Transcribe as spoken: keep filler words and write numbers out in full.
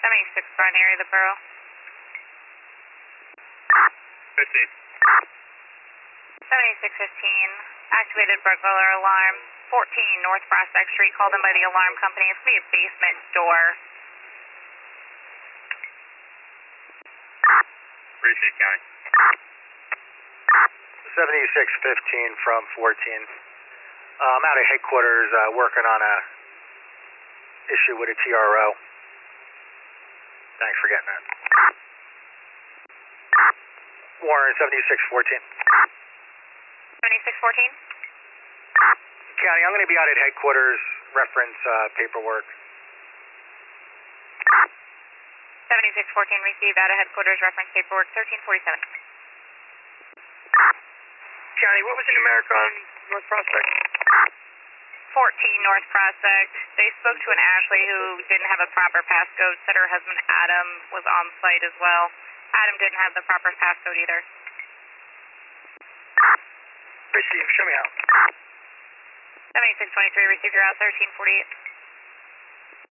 seventy-six front area of the borough. fifteen. seventy-six fifteen, activated burglar alarm. fourteen North Prospect Street, called in by the alarm company. It's going to be a basement door. Appreciate it, County. seventy-six fifteen from fourteen. Uh, I'm out of headquarters uh, working on a issue with a T R O. Thanks for getting that. Warren, seventy-six fourteen. seventy-six fourteen? County, I'm going to be out at headquarters, reference uh, paperwork. seventy-six fourteen received out of headquarters, reference paperwork, thirteen forty-seven. County, what was the numeric on North Prospect? fourteen North Prospect. They spoke to an Ashley who didn't have a proper passcode, said her husband Adam was on site as well. Adam didn't have the proper passcode either. Receive, show me out. seventy-six twenty-three, received, you're out, thirteen forty-eight.